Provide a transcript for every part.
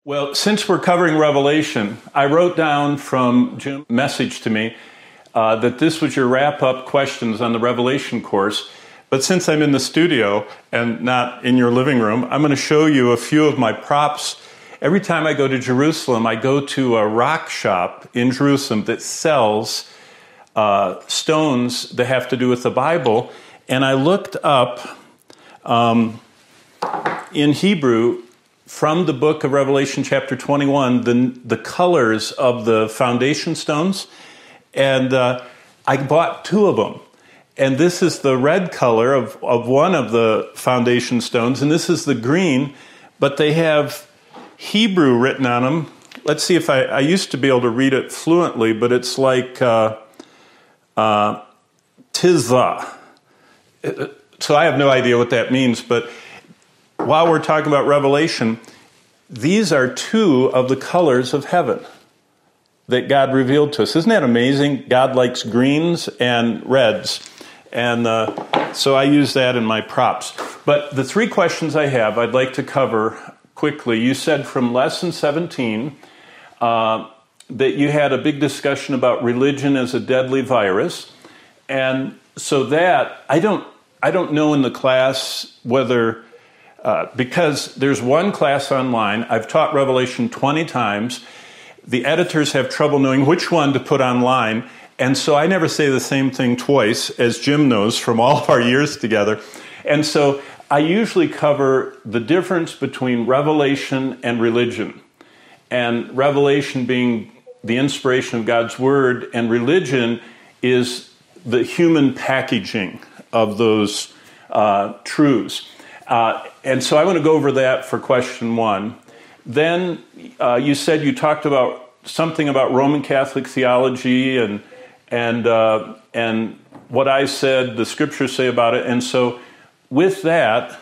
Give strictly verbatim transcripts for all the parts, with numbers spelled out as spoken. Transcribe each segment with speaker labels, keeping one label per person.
Speaker 1: Well, since we're covering Revelation, I wrote down from Jim's message to me uh, that this was your wrap-up questions on the Revelation course. But since I'm in the studio and not in your living room, I'm going to show you a few of my props. Every time I go to Jerusalem, I go to a rock shop in Jerusalem that sells uh, stones that have to do with the Bible. And I looked up um, in Hebrew from the book of Revelation chapter twenty-one, the, the colors of the foundation stones. And uh, I bought two of them. And this is the red color of, of one of the foundation stones, and this is the green, but they have Hebrew written on them. Let's see if I, I used to be able to read it fluently, but it's like uh, uh, Tizah. So I have no idea what that means, but while we're talking about Revelation, these are two of the colors of heaven that God revealed to us. Isn't that amazing? God likes greens and reds. And uh, so I use that in my props. But the three questions I have, I'd like to cover quickly. You said from lesson seventeen uh, that you had a big discussion about religion as a deadly virus. And so that, I don't, I don't know in the class whether... Uh, because there's one class online, I've taught Revelation twenty times. The editors have trouble knowing which one to put online, and so I never say the same thing twice, as Jim knows from all of our years together. And so I usually cover the difference between revelation and religion, and revelation being the inspiration of God's Word, and religion is the human packaging of those uh, truths. Uh, and so I want to go over that for question one. Then uh, you said you talked about something about Roman Catholic theology and and uh, and what I said the scriptures say about it. And so with that,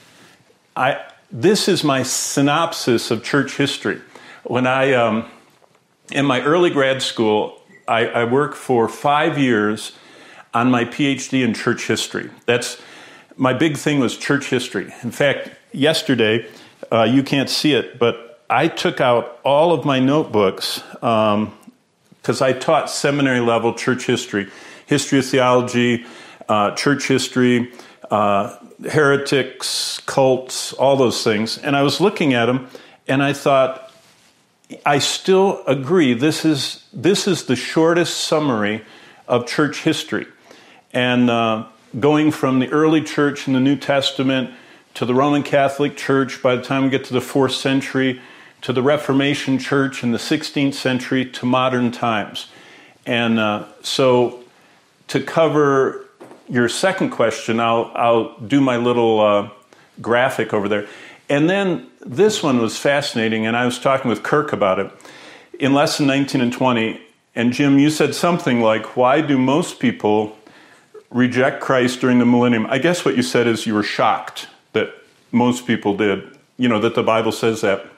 Speaker 1: I this is my synopsis of church history. When I um, in my early grad school, I, I worked for five years on my P H D in church history. That's My big thing was church history. In fact, yesterday, uh, you can't see it, but I took out all of my notebooks because um, I taught seminary level church history, history of theology, uh, church history, uh, heretics, cults, all those things. And I was looking at them, and I thought, I still agree. This is this is the shortest summary of church history, and. Uh, Going from the early church in the New Testament to the Roman Catholic Church by the time we get to the fourth century, to the Reformation Church in the sixteenth century, to modern times. And uh, so to cover your second question, I'll, I'll do my little uh, graphic over there. And then this one was fascinating, and I was talking with Kirk about it. In lesson nineteen and twenty, and Jim, you said something like, why do most people reject Christ during the millennium? I guess what you said is you were shocked that most people did, you know, that the Bible says that.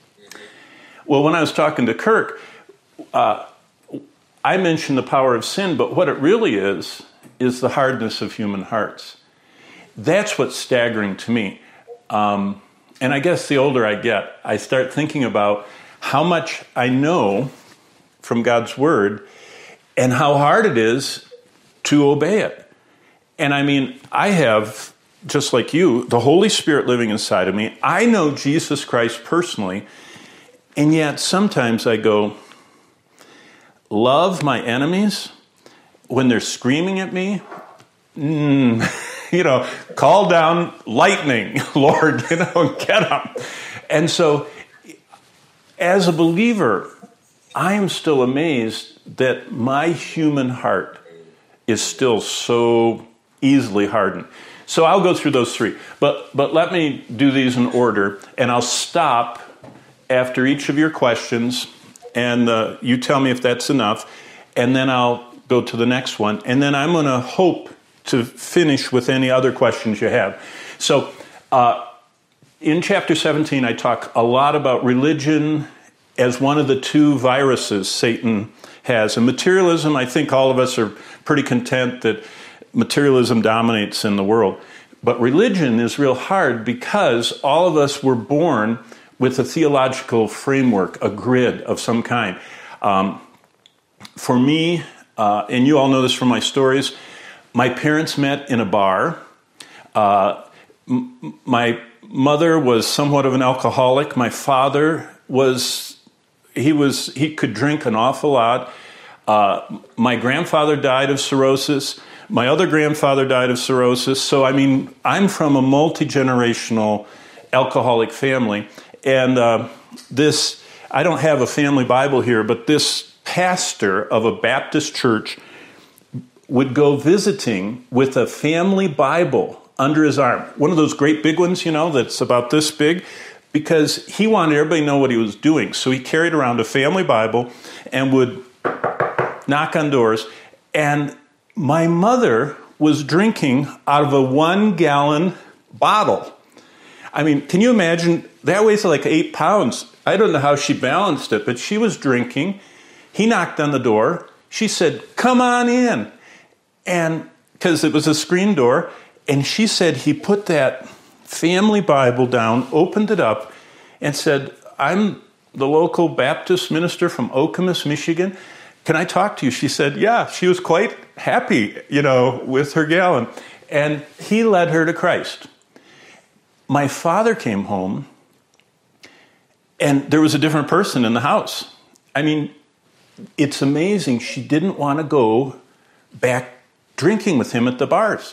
Speaker 1: Well, when I was talking to Kirk, uh, I mentioned the power of sin, but what it really is, is the hardness of human hearts. That's what's staggering to me. Um, and I guess the older I get, I start thinking about how much I know from God's Word and how hard it is to obey it. And I mean, I have, just like you, the Holy Spirit living inside of me. I know Jesus Christ personally, and yet sometimes I go, love my enemies when they're screaming at me? Mm, you know, call down lightning, Lord, you know, get them. And so, as a believer, I am still amazed that my human heart is still so easily hardened. So I'll go through those three. But but let me do these in order, and I'll stop after each of your questions, and uh, you tell me if that's enough, and then I'll go to the next one. And then I'm going to hope to finish with any other questions you have. So uh, in chapter seventeen, I talk a lot about religion as one of the two viruses Satan has. And materialism, I think all of us are pretty content that materialism dominates in the world. But religion is real hard because all of us were born with a theological framework, a grid of some kind. Um, for me, uh, and you all know this from my stories, my parents met in a bar. Uh, m- my mother was somewhat of an alcoholic. My father was, he was, he could drink an awful lot. Uh, my grandfather died of cirrhosis. My other grandfather died of cirrhosis. So, I mean, I'm from a multi-generational alcoholic family. And uh, this, I don't have a family Bible here, but this pastor of a Baptist church would go visiting with a family Bible under his arm. One of those great big ones, you know, that's about this big, because he wanted everybody to know what he was doing. So he carried around a family Bible and would knock on doors. And my mother was drinking out of a one-gallon bottle. I mean, can you imagine? That weighs like eight pounds. I don't know how she balanced it, but she was drinking. He knocked on the door. She said, "Come on in." And because it was a screen door, and she said he put that family Bible down, opened it up, and said, "I'm the local Baptist minister from Okemos, Michigan. Can I talk to you?" She said, yeah. She was quite happy, you know, with her gallon. And he led her to Christ. My father came home, and there was a different person in the house. I mean, it's amazing. She didn't want to go back drinking with him at the bars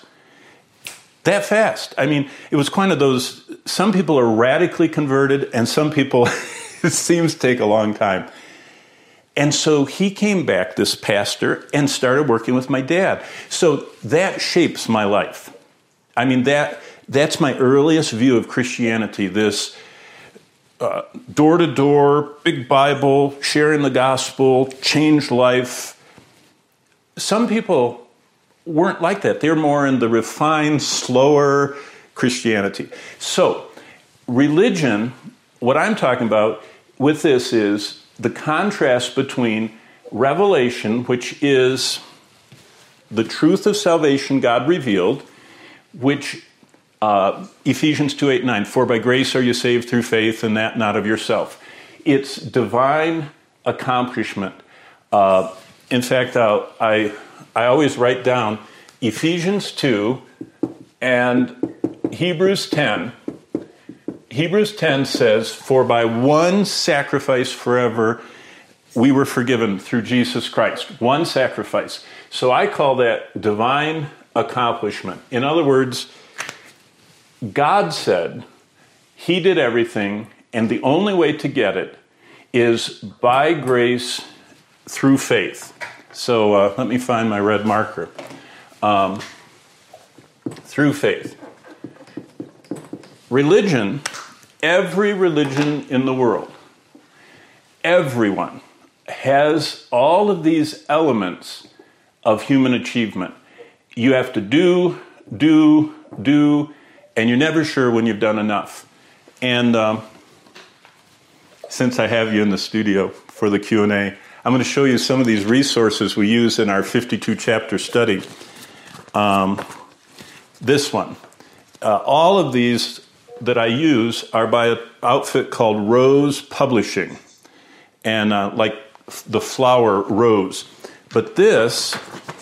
Speaker 1: that fast. I mean, it was kind of those, some people are radically converted, and some people, it seems to take a long time. And so he came back, this pastor, and started working with my dad. So that shapes my life. I mean, that that's my earliest view of Christianity, this uh, door-to-door, big Bible, sharing the gospel, changed life. Some people weren't like that. They're more in the refined, slower Christianity. So religion, what I'm talking about with this is the contrast between revelation, which is the truth of salvation God revealed, which uh, Ephesians two, eight, nine, for by grace are you saved through faith, and that not of yourself. It's divine accomplishment. Uh, in fact, I'll, I I always write down Ephesians two and Hebrews ten. Hebrews ten says, for by one sacrifice forever we were forgiven through Jesus Christ. One sacrifice. So I call that divine accomplishment. In other words, God said he did everything, and the only way to get it is by grace through faith. So uh, let me find my red marker. Um, through faith. Religion, every religion in the world, everyone has all of these elements of human achievement. You have to do, do, do, and you're never sure when you've done enough. And um, since I have you in the studio for the Q and A, I'm going to show you some of these resources we use in our fifty-two chapter study. Um, this one. Uh, all of these that I use are by an outfit called Rose Publishing, and uh, like the flower rose. But this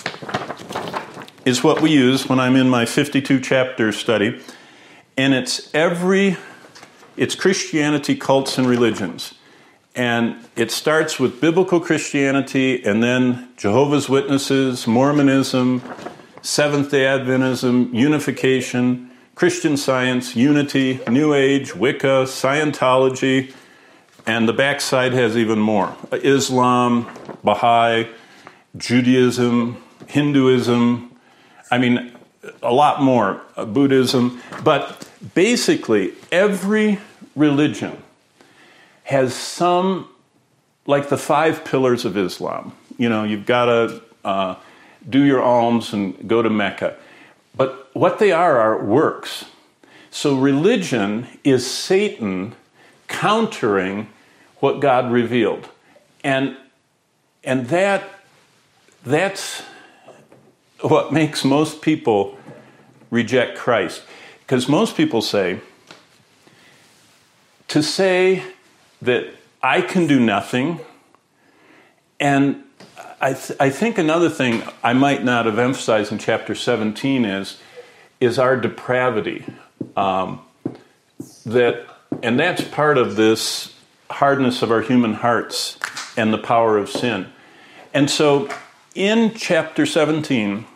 Speaker 1: is what we use when I'm in my fifty-two chapter study, and it's every, it's Christianity, cults, and religions. And it starts with biblical Christianity, and then Jehovah's Witnesses, Mormonism, Seventh-day Adventism, Unification, Christian Science, Unity, New Age, Wicca, Scientology, and the backside has even more. Islam, Baha'i, Judaism, Hinduism, I mean, a lot more, uh, Buddhism. But basically, every religion has some, like the five pillars of Islam. You know, you've got to uh, do your alms and go to Mecca. But what they are are works. So religion is Satan countering what God revealed. And and that that's what makes most people reject Christ. Because most people say, to say that I can do nothing, and I, th- I think another thing I might not have emphasized in chapter seventeen is, is our depravity. Um, that, and that's part of this hardness of our human hearts and the power of sin. And so in chapter seventeen,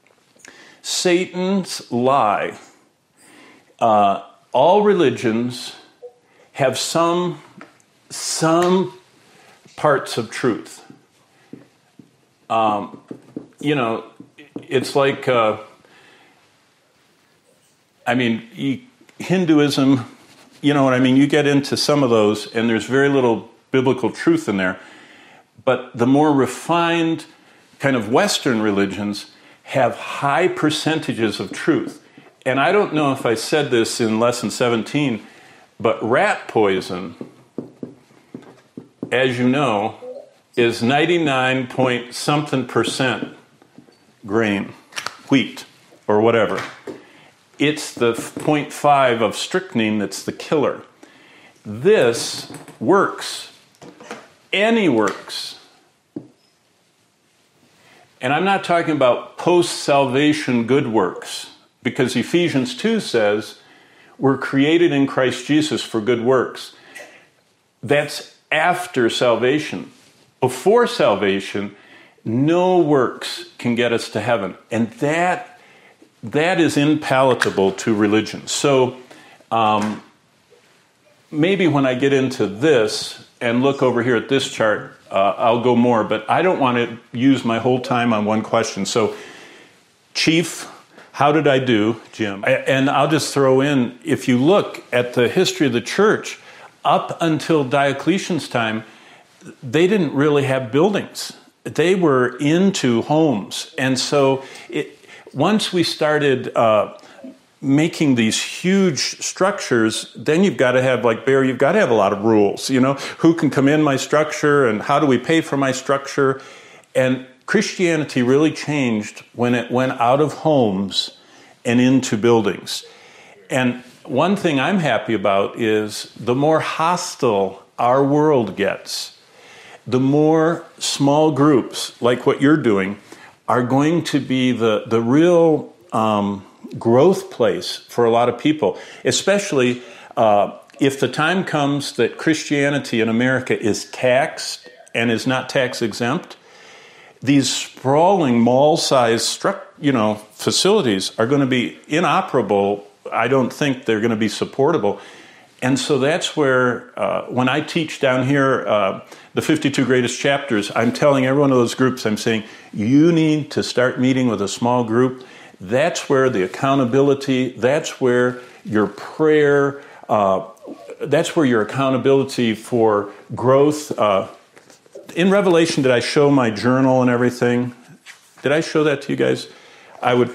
Speaker 1: Satan's lie, uh, all religions have some, some parts of truth. Um, you know, it's like, uh, I mean, Hinduism, you know what I mean? You get into some of those, and there's very little biblical truth in there. But the more refined kind of Western religions have high percentages of truth. And I don't know if I said this in lesson seventeen, but rat poison, as you know, is ninety-nine point something percent grain, wheat, or whatever. It's the zero point five of strychnine that's the killer. This works. Any works. And I'm not talking about post-salvation good works, because Ephesians two says we're created in Christ Jesus for good works. That's after salvation. Before salvation, no works can get us to heaven. And that that is impalatable to religion. So um, maybe when I get into this and look over here at this chart, uh, I'll go more. But I don't want to use my whole time on one question. So, Chief, how did I do, Jim? And I'll just throw in, if you look at the history of the church, up until Diocletian's time, they didn't really have buildings. They were into homes. And so it, once we started uh, making these huge structures, then you've got to have, like Bear, you've got to have a lot of rules. You know, who can come in my structure and how do we pay for my structure? And Christianity really changed when it went out of homes and into buildings. And one thing I'm happy about is the more hostile our world gets, the more small groups, like what you're doing, are going to be the, the real um, growth place for a lot of people, especially uh, if the time comes that Christianity in America is taxed and is not tax exempt. These sprawling mall-sized stru- you know, facilities are going to be inoperable. I don't think they're going to be supportable. And so that's where, uh, when I teach down here, uh, the fifty-two greatest chapters, I'm telling every one of those groups, I'm saying, you need to start meeting with a small group. That's where the accountability, that's where your prayer, uh, that's where your accountability for growth. Uh, in Revelation, did I show my journal and everything? Did I show that to you guys? I would...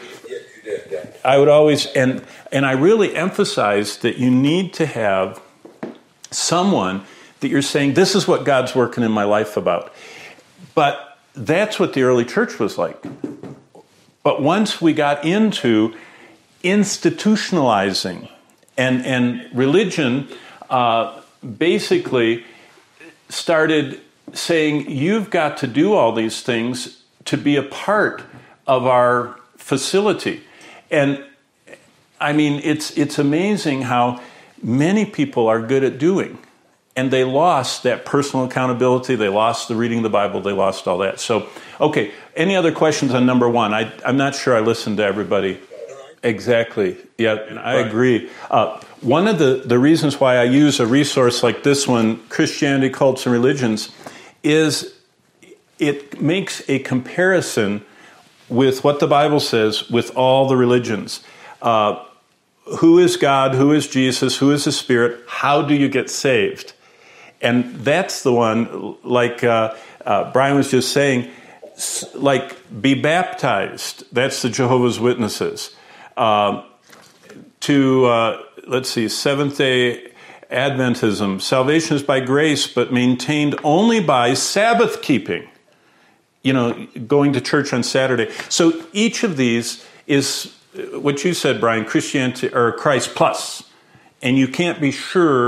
Speaker 1: I would always, and and I really emphasize that you need to have someone that you're saying, this is what God's working in my life about. But that's what the early church was like. But once we got into institutionalizing, and, and religion uh, basically started saying, you've got to do all these things to be a part of our facility. And I mean, it's it's amazing how many people are good at doing. And they lost that personal accountability. They lost the reading of the Bible. They lost all that. So, okay, any other questions on number one? I, I'm not sure I listened to everybody. Exactly. Yeah, I agree. Uh, one of the, the reasons why I use a resource like this one, Christianity, Cults, and Religions, is it makes a comparison with what the Bible says with all the religions. Uh, who is God? Who is Jesus? Who is the Spirit? How do you get saved? And that's the one, like uh, uh, Brian was just saying, like, be baptized. That's the Jehovah's Witnesses. Uh, to, uh, let's see, Seventh-day Adventism. Salvation is by grace, but maintained only by Sabbath keeping. You know, going to church on Saturday. So each of these is what you said, Brian, Christianity or Christ plus. And you can't be sure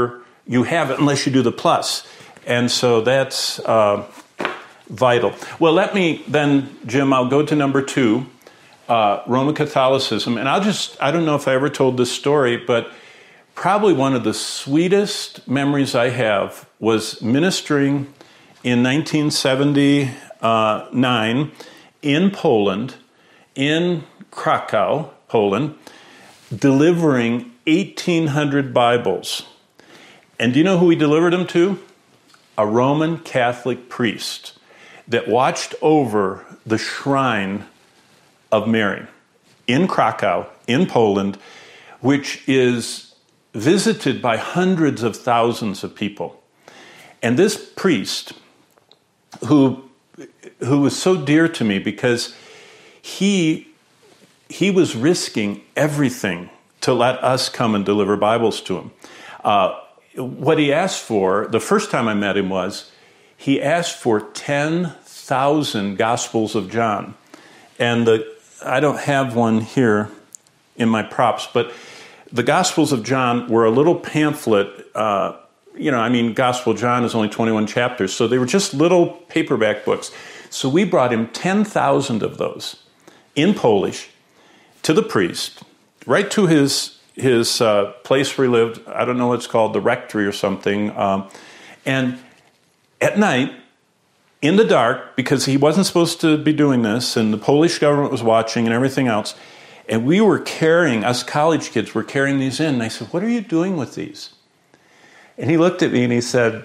Speaker 1: you have it unless you do the plus. And so that's uh, vital. Well, let me then, Jim, I'll go to number two, uh, Roman Catholicism. And I'll just, I don't know if I ever told this story, but probably one of the sweetest memories I have was ministering in nineteen seventy-nine in Poland, in Krakow, Poland, delivering eighteen hundred Bibles. And do you know who we delivered them to? A Roman Catholic priest that watched over the shrine of Mary in Krakow, in Poland, which is visited by hundreds of thousands of people. And this priest, who who was so dear to me because he he was risking everything to let us come and deliver Bibles to him. Uh, what he asked for, the first time I met him was, he asked for ten thousand Gospels of John. And the I don't have one here in my props, but the Gospels of John were a little pamphlet. Uh, you know, I mean, Gospel of John is only twenty-one chapters, so they were just little paperback books. So we brought him ten thousand of those in Polish to the priest, right to his his uh, place where he lived. I don't know what it's called, the rectory or something. Um, and at night, in the dark, because he wasn't supposed to be doing this, and the Polish government was watching and everything else, and we were carrying, us college kids were carrying these in. And I said, "What are you doing with these?" And he looked at me and he said,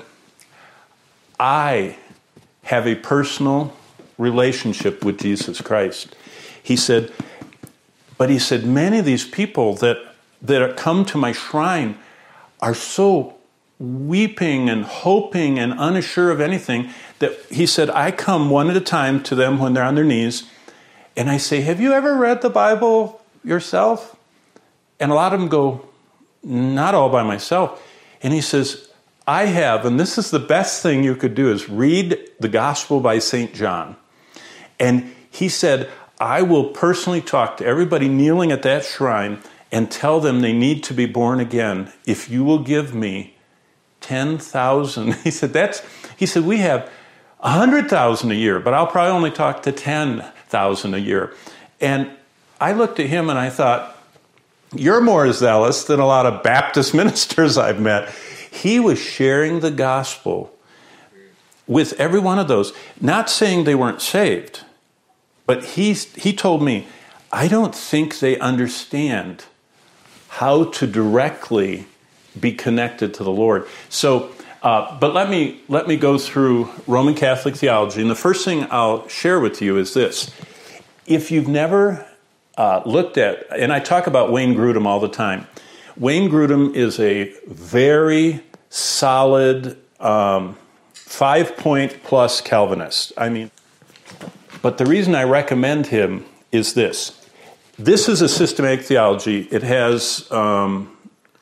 Speaker 1: "I have a personal relationship with Jesus Christ." He said, but he said, many of these people that, that come to my shrine are so weeping and hoping and unsure of anything that he said, I come one at a time to them when they're on their knees, and I say, "Have you ever read the Bible yourself?" And a lot of them go, "Not all by myself." And he says, "I have, and this is the best thing you could do, is read the Gospel by Saint John." And he said, "I will personally talk to everybody kneeling at that shrine and tell them they need to be born again if you will give me ten thousand. He said, "That's." He said, "We have one hundred thousand a year, but I'll probably only talk to ten thousand a year." And I looked at him and I thought, you're more zealous than a lot of Baptist ministers I've met. He was sharing the gospel with every one of those, not saying they weren't saved, but he, he told me, I don't think they understand how to directly be connected to the Lord. So, uh, but let me let me go through Roman Catholic theology, and the first thing I'll share with you is this. If you've never uh, looked at, and I talk about Wayne Grudem all the time, Wayne Grudem is a very solid um, five-point plus Calvinist. I mean, but the reason I recommend him is this. This is a systematic theology. It has um,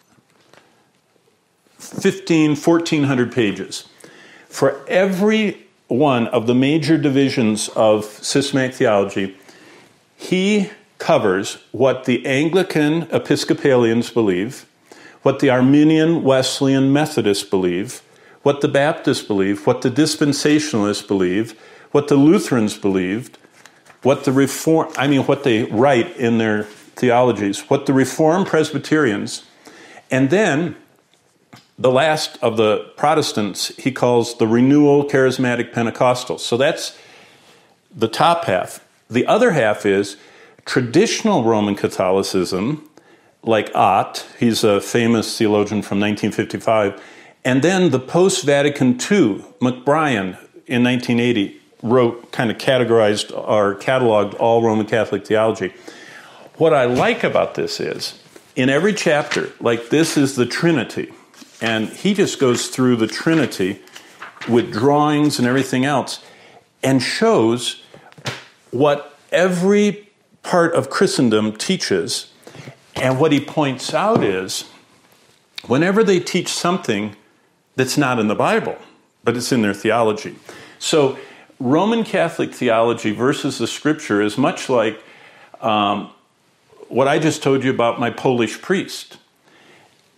Speaker 1: fifteen, fourteen hundred pages. For every one of the major divisions of systematic theology, he covers what the Anglican Episcopalians believe, what the Arminian Wesleyan Methodists believe, what the Baptists believe, what the Dispensationalists believe, what the Lutherans believed, what the Reform, I mean, what they write in their theologies, what the Reformed Presbyterians, and then the last of the Protestants he calls the Renewal Charismatic Pentecostals. So that's the top half. The other half is traditional Roman Catholicism, like Ott, he's a famous theologian from nineteen fifty-five, and then the post-Vatican Two, McBrien in nineteen eighty, wrote, kind of categorized or cataloged all Roman Catholic theology. What I like about this is, in every chapter, like this is the Trinity, and he just goes through the Trinity with drawings and everything else, and shows what every part of Christendom teaches. And what he points out is, whenever they teach something that's not in the Bible, but it's in their theology. So Roman Catholic theology versus the Scripture is much like um, what I just told you about my Polish priest.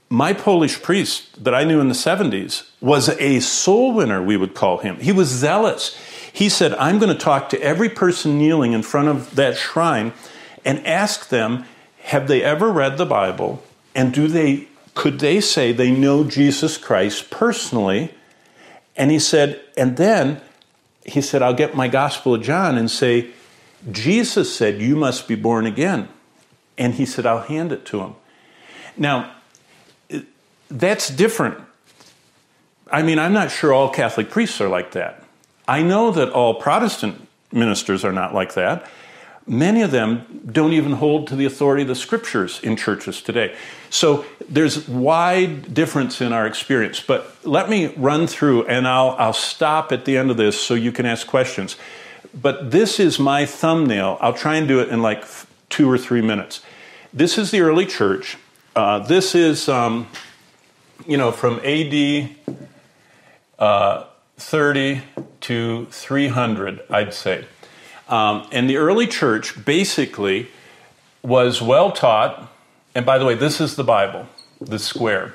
Speaker 1: my Polish priest that I knew in the seventies was a soul winner, we would call him. He was zealous. He said, I'm going to talk to every person kneeling in front of that shrine and ask them, have they ever read the Bible? And do they, could they say they know Jesus Christ personally? And he said, and then he said, I'll get my Gospel of John and say, Jesus said, you must be born again. And he said, I'll hand it to him. Now, that's different. I mean, I'm not sure all Catholic priests are like that. I know that all Protestant ministers are not like that. Many of them don't even hold to the authority of the Scriptures in churches today. So there's wide difference in our experience. But let me run through, and I'll, I'll stop at the end of this so you can ask questions. But this is my thumbnail. I'll try and do it in like two or three minutes. This is the early church. Uh, this is, um, you know, from A D uh, thirty to three hundred, I'd say. Um, and the early church basically was well taught. And by the way, this is the Bible, the square.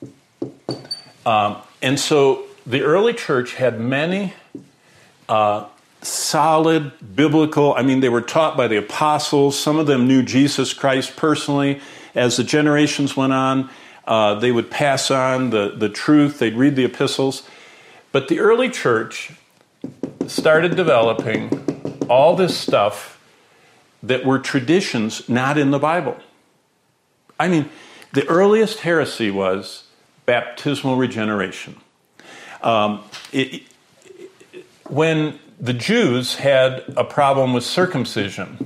Speaker 1: Um, and so the early church had many uh, solid biblical, I mean, they were taught by the apostles. Some of them knew Jesus Christ personally. As the generations went on, uh, they would pass on the, the truth. They'd read the epistles. But the early church started developing all this stuff that were traditions not in the Bible. I mean, the earliest heresy was baptismal regeneration. Um, it, it, when the Jews had a problem with circumcision,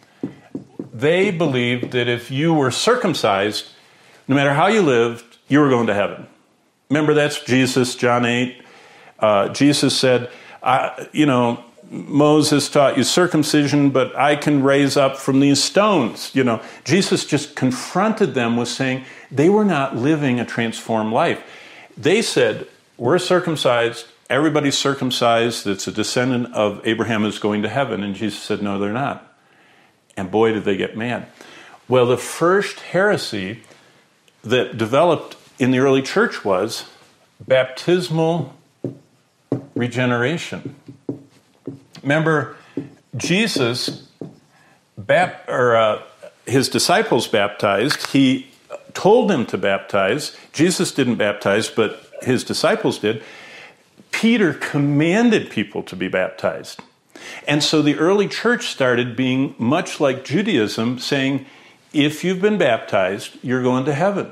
Speaker 1: they believed that if you were circumcised, no matter how you lived, you were going to heaven. Remember, that's Jesus, John eight. Uh, Jesus said, I, you know, Moses taught you circumcision, but I can raise up from these stones. You know, Jesus just confronted them with saying they were not living a transformed life. They said, we're circumcised, everybody's circumcised, that's a descendant of Abraham is going to heaven. And Jesus said, no, they're not. And boy, did they get mad. Well, the first heresy that developed in the early church was baptismal regeneration. Remember, Jesus, bap- or uh, his disciples baptized. He told them to baptize. Jesus didn't baptize, but his disciples did. Peter commanded people to be baptized. And so the early church started being much like Judaism, saying, if you've been baptized, you're going to heaven.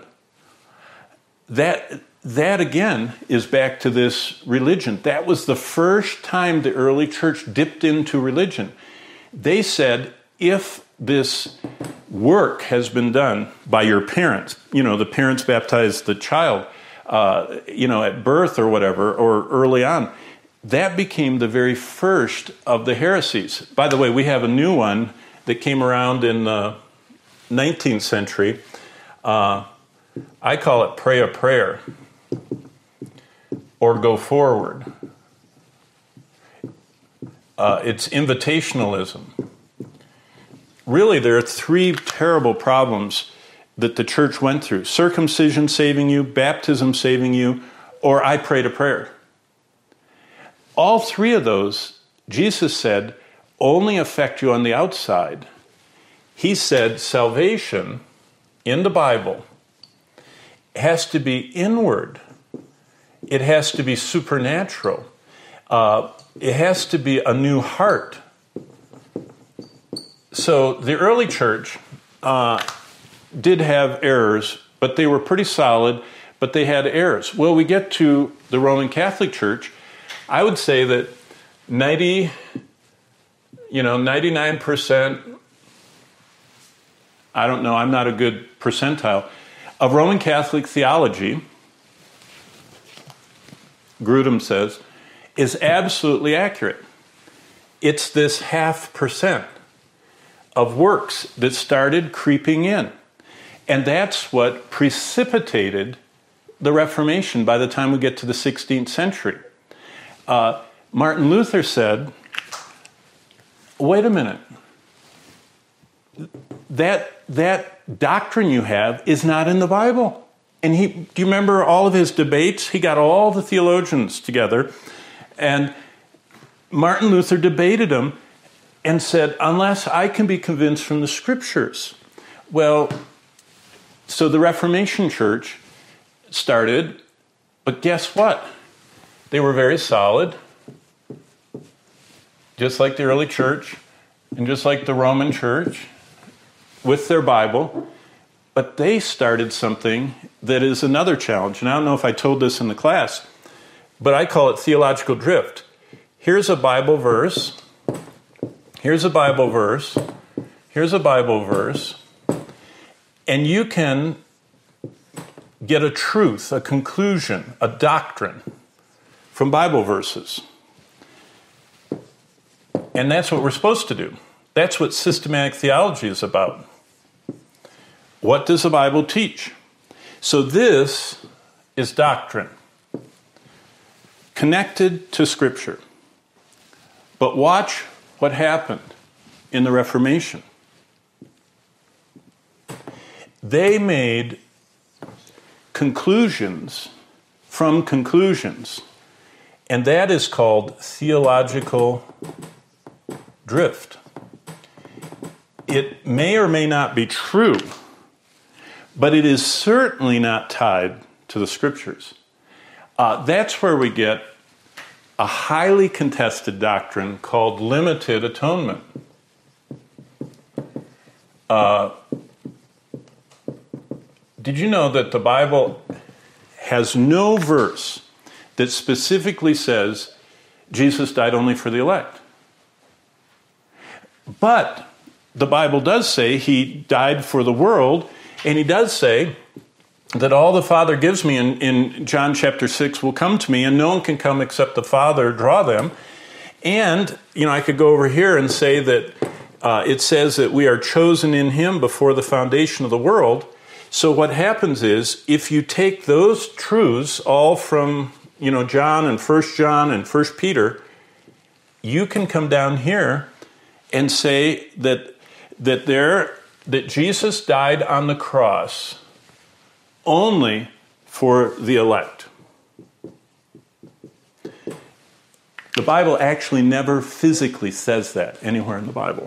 Speaker 1: That That, again, is back to this religion. That was the first time the early church dipped into religion. They said, if this work has been done by your parents, you know, the parents baptized the child, uh, you know, at birth or whatever, or early on, that became the very first of the heresies. By the way, we have a new one that came around in the nineteenth century. Uh, I call it pray a prayer. Or go forward. Uh, it's invitationalism. Really, there are three terrible problems that the church went through. Circumcision saving you, baptism saving you, or I prayed a prayer. All three of those, Jesus said, only affect you on the outside. He said salvation in the Bible has to be inward. It has to be supernatural. Uh, it has to be a new heart. So the early church uh, did have errors, but they were pretty solid, but they had errors. Well, we get to the Roman Catholic Church. I would say that ninety, you know, ninety-nine percent, I don't know, I'm not a good percentile, of Roman Catholic theology, Grudem says, is absolutely accurate. It's this half percent of works that started creeping in. And that's what precipitated the Reformation by the time we get to the sixteenth century. Uh, Martin Luther said, wait a minute, that, that doctrine you have is not in the Bible. And he, do you remember all of his debates? He got all the theologians together, and Martin Luther debated them and said, unless I can be convinced from the scriptures. Well, so the Reformation Church started, but guess what? They were very solid, just like the early church and just like the Roman church with their Bible. But they started something that is another challenge. And I don't know if I told this in the class, but I call it theological drift. Here's a Bible verse. Here's a Bible verse. Here's a Bible verse. And you can get a truth, a conclusion, a doctrine from Bible verses. And that's what we're supposed to do. That's what systematic theology is about. What does the Bible teach? So this is doctrine, connected to Scripture. But watch what happened in the Reformation. They made conclusions from conclusions, and that is called theological drift. It may or may not be true, but it is certainly not tied to the Scriptures. Uh, that's where we get a highly contested doctrine called limited atonement. Uh, did you know that the Bible has no verse that specifically says Jesus died only for the elect? But the Bible does say he died for the world, and he does say that all the Father gives me in, in John chapter six will come to me, and no one can come except the Father draw them. And, you know, I could go over here and say that uh, it says that we are chosen in him before the foundation of the world. So what happens is, if you take those truths all from, you know, John and First John and First Peter, you can come down here and say that that there that Jesus died on the cross only for the elect. The Bible actually never physically says that anywhere in the Bible.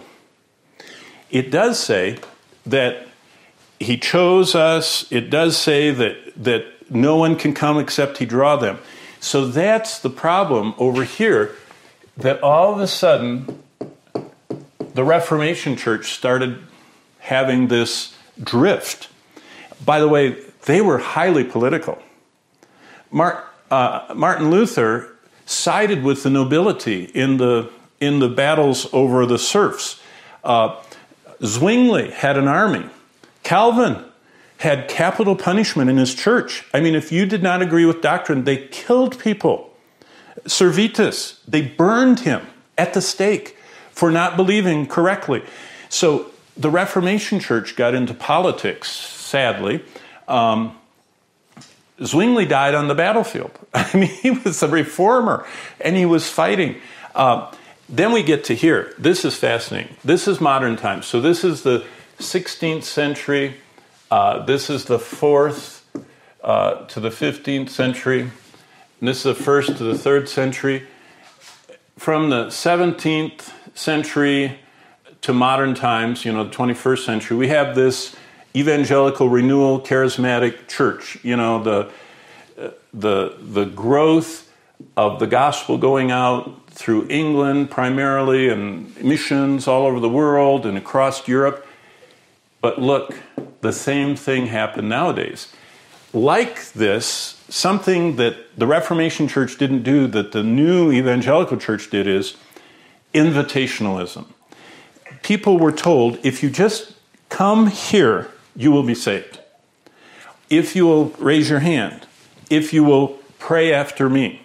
Speaker 1: It does say that he chose us. It does say that, that no one can come except he draw them. So that's the problem over here, that all of a sudden the Reformation Church started having this drift. By the way, they were highly political. Mark, uh, Martin Luther sided with the nobility in the in the battles over the serfs. Uh, Zwingli had an army. Calvin had capital punishment in his church. I mean, if you did not agree with doctrine, they killed people. Servetus, they burned him at the stake for not believing correctly. So the Reformation Church got into politics, sadly. Um, Zwingli died on the battlefield. I mean, he was a reformer, and he was fighting. Uh, then we get to here. This is fascinating. This is modern times. So this is the sixteenth century. Uh, this is the fourth uh, to the fifteenth century. And this is the first to the third century. From the seventeenth century to modern times, you know, the twenty-first century, we have this evangelical renewal charismatic church. You know, the the the growth of the gospel going out through England primarily, and missions all over the world and across Europe. But look, the same thing happened nowadays. Like this, something that the Reformation Church didn't do that the new evangelical church did is invitationalism. People were told, if you just come here, you will be saved. If you will raise your hand, if you will pray after me.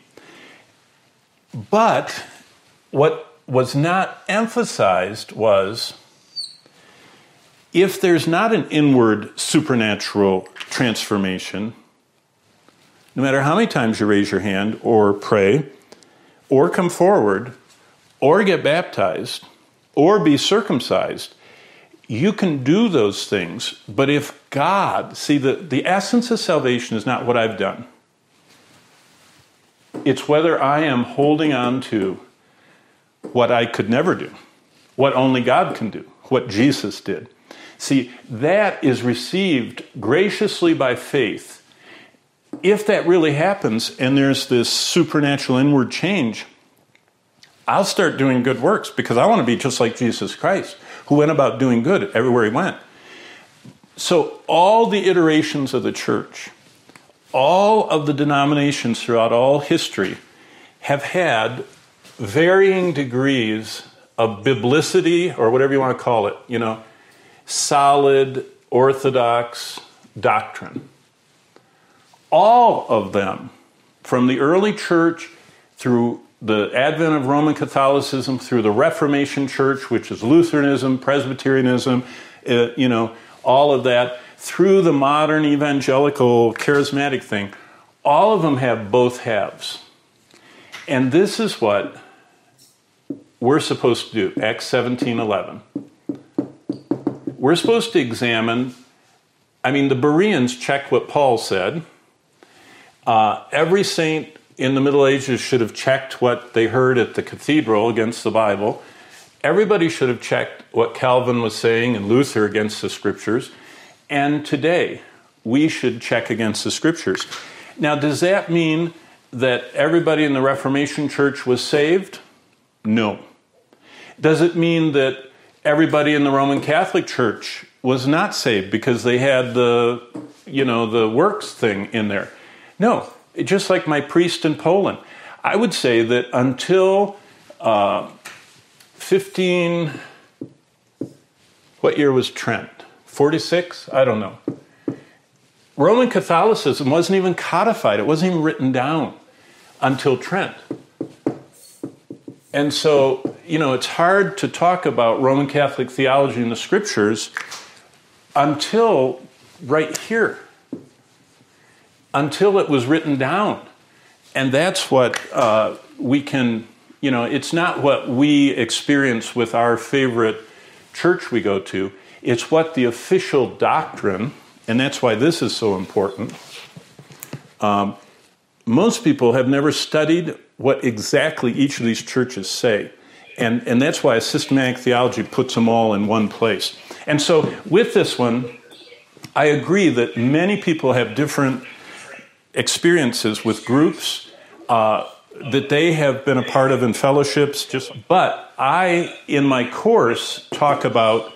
Speaker 1: But what was not emphasized was, if there's not an inward supernatural transformation, no matter how many times you raise your hand or pray or come forward or get baptized or be circumcised, You can do those things, but if God, see, the, the essence of salvation is not what I've done. It's whether I am holding on to what I could never do, what only God can do, what Jesus did. See, that is received graciously by faith. If that really happens and there's this supernatural inward change, I'll start doing good works because I want to be just like Jesus Christ, who went about doing good everywhere he went. So all the iterations of the church, all of the denominations throughout all history have had varying degrees of biblicity, or whatever you want to call it, you know, solid, orthodox doctrine. All of them, from the early church through the advent of Roman Catholicism, through the Reformation Church, which is Lutheranism, Presbyterianism, uh, you know, all of that, through the modern evangelical charismatic thing, all of them have both halves. And this is what we're supposed to do, Acts seventeen eleven. We're supposed to examine, I mean, the Bereans checked what Paul said. Uh, every saint in the Middle Ages should have checked what they heard at the cathedral against the Bible. Everybody should have checked what Calvin was saying and Luther against the Scriptures. And today, we should check against the Scriptures. Now, does that mean that everybody in the Reformation Church was saved? No. Does it mean that everybody in the Roman Catholic Church was not saved because they had the, you know, the works thing in there? No. Just like my priest in Poland. I would say that until uh, fifteen, what year was Trent? forty-six? I don't know. Roman Catholicism wasn't even codified. It wasn't even written down until Trent. And so, you know, it's hard to talk about Roman Catholic theology in the Scriptures until right here. Until it was written down. And that's what uh, we can, you know, it's not what we experience with our favorite church we go to. It's what the official doctrine, and that's why this is so important. Um, most people have never studied what exactly each of these churches say. And, and that's why a systematic theology puts them all in one place. And so with this one, I agree that many people have different experiences with groups uh, that they have been a part of in fellowships. Just, but I, in my course, talk about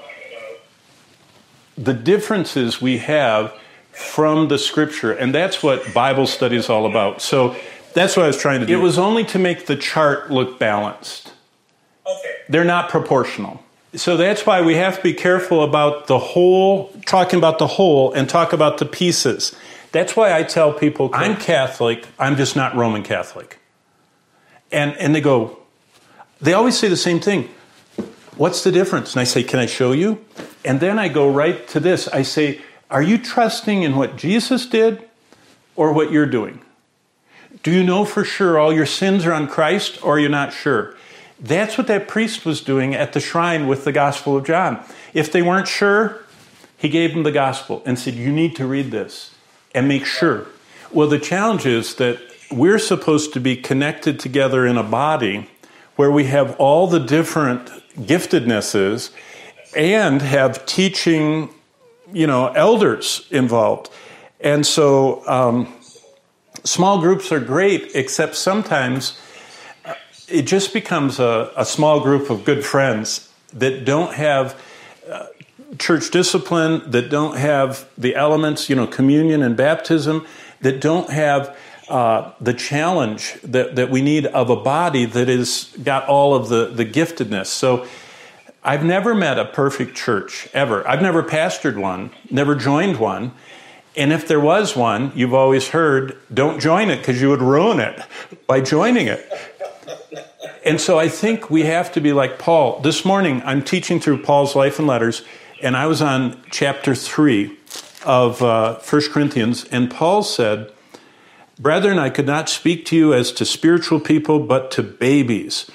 Speaker 1: the differences we have from the Scripture, and that's what Bible study is all about. So that's what I was trying to do. It was only to make the chart look balanced. Okay. They're not proportional. So that's why we have to be careful about the whole, talking about the whole, and talk about the pieces. That's why I tell people, I'm Catholic, I'm just not Roman Catholic. And and they go, they always say the same thing. What's the difference? And I say, can I show you? And then I go right to this. I say, are you trusting in what Jesus did or what you're doing? Do you know for sure all your sins are on Christ, or are you not sure? That's what that priest was doing at the shrine with the Gospel of John. If they weren't sure, he gave them the Gospel and said, you need to read this. And make sure. Well, the challenge is that we're supposed to be connected together in a body where we have all the different giftednesses and have teaching, you know, elders involved. And so um, small groups are great, except sometimes it just becomes a, a small group of good friends that don't have uh, church discipline, that don't have the elements, you know, communion and baptism, that don't have uh, the challenge that, that we need of a body that has got all of the, the giftedness. So I've never met a perfect church, ever. I've never pastored one, never joined one. And if there was one, you've always heard, don't join it because you would ruin it by joining it. And so I think we have to be like Paul. This morning, I'm teaching through Paul's life and letters, and I was on chapter three of uh, First Corinthians, and Paul said, brethren, I could not speak to you as to spiritual people, but to babies.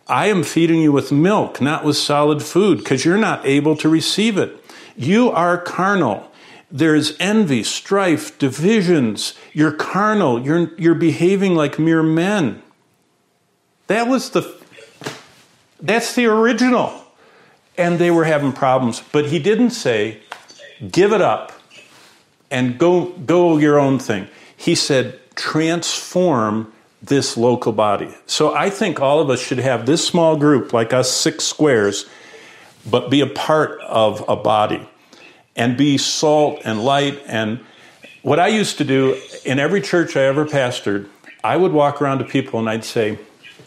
Speaker 1: I am feeding you with milk, not with solid food, because you're not able to receive it. You are carnal. There's envy, strife, divisions. You're carnal. You're, you're behaving like mere men. That was the, that's the original. And they were having problems. But he didn't say, give it up and go, go your own thing. He said, transform this local body. So I think all of us should have this small group, like us six squares, but be a part of a body and be salt and light. And what I used to do in every church I ever pastored, I would walk around to people and I'd say,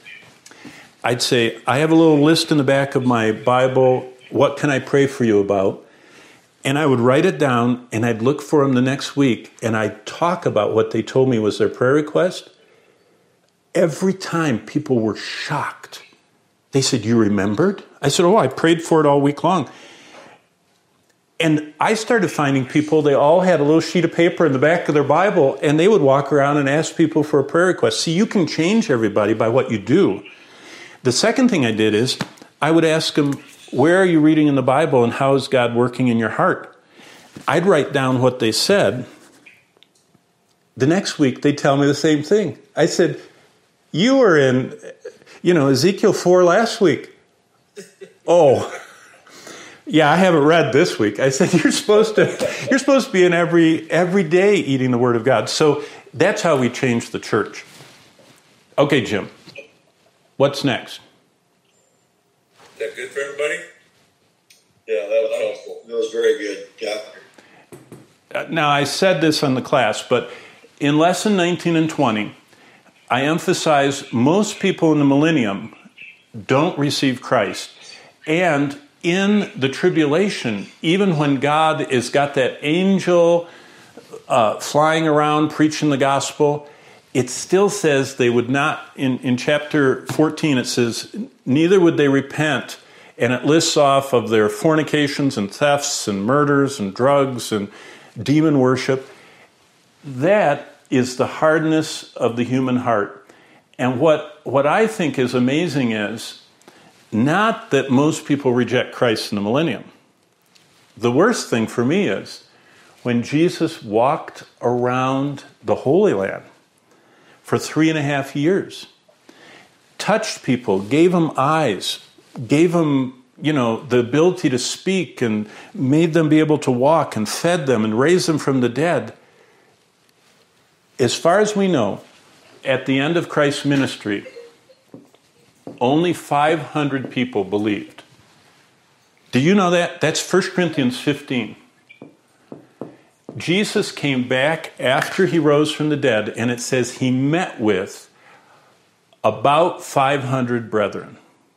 Speaker 1: I'd say, I have a little list in the back of my Bible. What can I pray for you about? And I would write it down, and I'd look for them the next week, and I'd talk about what they told me was their prayer request. Every time, people were shocked. They said, you remembered? I said, oh, I prayed for it all week long. And I started finding people, they all had a little sheet of paper in the back of their Bible, and they would walk around and ask people for a prayer request. See, you can change everybody by what you do. The second thing I did is, I would ask them, where are you reading in the Bible and how is God working in your heart? I'd write down what they said. The next week, they'd tell me the same thing. I said, you were in, you know, Ezekiel four last week. Oh, yeah, I haven't read this week. I said, you're supposed to, you're supposed to be in every, every day eating the Word of God. So that's how we change the church. Okay, Jim, what's next?
Speaker 2: Is that good for everybody?
Speaker 3: Yeah, that was helpful. That was very good. Yeah.
Speaker 1: Now, I said this on the class, but in lesson nineteen and twenty, I emphasize most people in the millennium don't receive Christ. And in the tribulation, even when God has got that angel uh, flying around preaching the gospel, it still says they would not, in, in chapter fourteen, it says, neither would they repent. And it lists off of their fornications and thefts and murders and drugs and demon worship. That is the hardness of the human heart. And what, what I think is amazing is not that most people reject Christ in the millennium. The worst thing for me is when Jesus walked around the Holy Land for three and a half years, touched people, gave them eyes, gave them, you know, the ability to speak and made them be able to walk and fed them and raised them from the dead. As far as we know, at the end of Christ's ministry, only five hundred people believed. Do you know that? That's First Corinthians fifteen. Jesus came back after he rose from the dead, and it says he met with about five hundred brethren.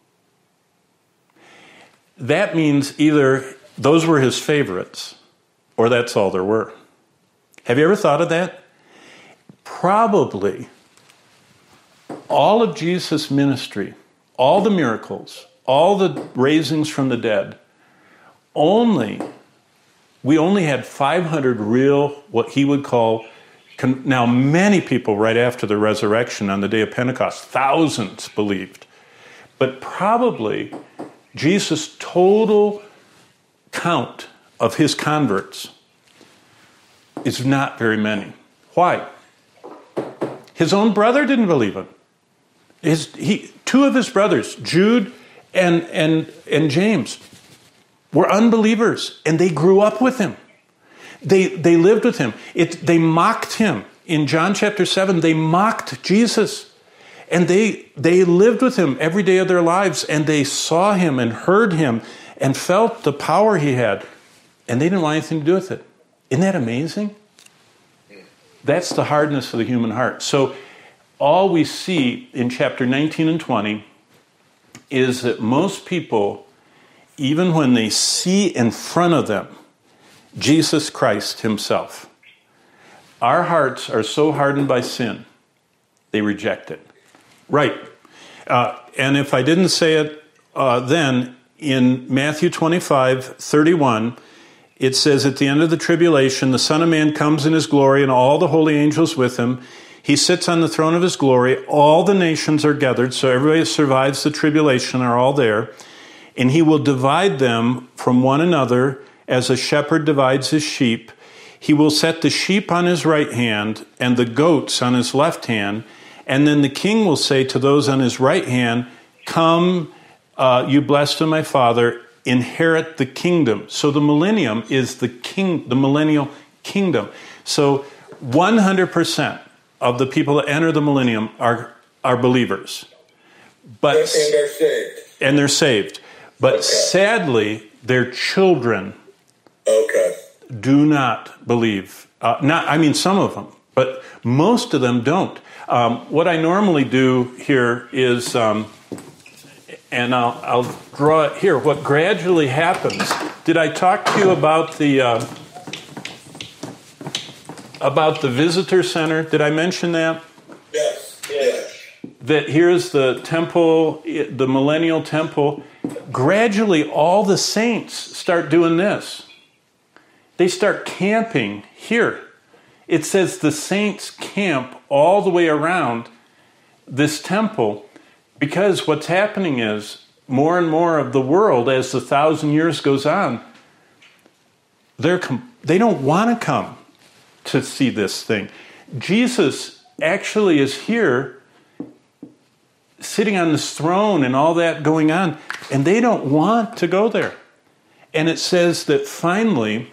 Speaker 1: That means either those were his favorites, or that's all there were. Have you ever thought of that? Probably all of Jesus' ministry, all the miracles, all the raisings from the dead, only, we only had five hundred real, what he would call, now many people right after the resurrection on the day of Pentecost, thousands believed. But probably Jesus' total count of his converts is not very many. Why? His own brother didn't believe him. His, he, two of his brothers, Jude and, and, and James, were unbelievers, and they grew up with him. They, they lived with him. It, they mocked him. In John chapter seven, they mocked Jesus. And they, they lived with him every day of their lives, and they saw him and heard him and felt the power he had. And they didn't want anything to do with it. Isn't that amazing? That's the hardness of the human heart. So all we see in chapter nineteen and twenty is that most people, even when they see in front of them Jesus Christ himself, our hearts are so hardened by sin, they reject it. Right. Uh, and if I didn't say it uh, then, in Matthew twenty-five, thirty-one, it says, at the end of the tribulation, the Son of Man comes in his glory and all the holy angels with him. He sits on the throne of his glory. All the nations are gathered, so everybody that survives the tribulation are all there. And he will divide them from one another as a shepherd divides his sheep. He will set the sheep on his right hand and the goats on his left hand. And then the king will say to those on his right hand, "Come, uh, you blessed of my Father, inherit the kingdom." So the millennium is the king, the millennial kingdom. So one hundred percent of the people that enter the millennium are are believers, but
Speaker 3: And they're saved.
Speaker 1: and they're saved. But
Speaker 3: Okay.
Speaker 1: sadly, their children
Speaker 3: Okay.
Speaker 1: do not believe. Uh, not, I mean, some of them, but most of them don't. Um, what I normally do here is, um, and I'll, I'll draw it here. What gradually happens? Did I talk to you about the uh, about the visitor center? Did I mention that?
Speaker 3: Yes. Yes.
Speaker 1: That here's the temple, the millennial temple. Gradually, all the saints start doing this. They start camping here. It says the saints camp all the way around this temple, because what's happening is more and more of the world, as the thousand years goes on, they're com- they don't want to come to see this thing. Jesus actually is here sitting on this throne and all that going on, and they don't want to go there. And it says that finally